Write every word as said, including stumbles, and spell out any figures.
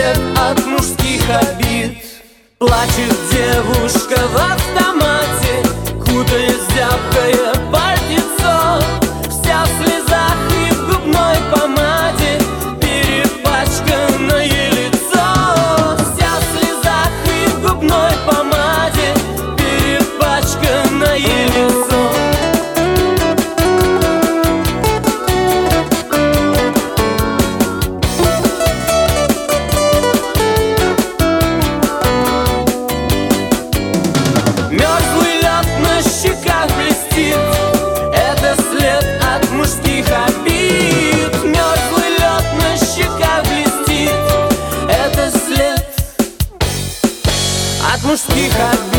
след от мужских обид. Плачет девушка в автомате, кутаясь в зябкое пальтецо, вся в слезах и в губной помаде, перепачканное лицо. Вся в слезах и в губной помаде, перепачканное лицо. Мёрзлый лед на щеках блестит, это след от мужских обид. Мёрзлый лед на щеках блестит, это след от мужских обид.